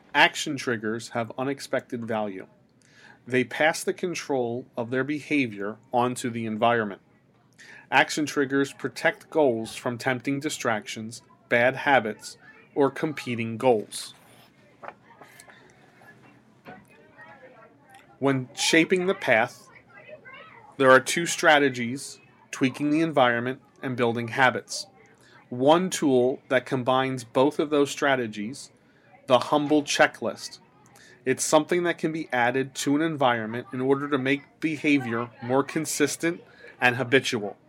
Action triggers have unexpected value. They pass the control of their behavior onto the environment. Action triggers protect goals from tempting distractions, bad habits, or competing goals. When shaping the path, there are two strategies: tweaking the environment and building habits. One tool that combines both of those strategies, the humble checklist. It's something that can be added to an environment in order to make behavior more consistent and habitual.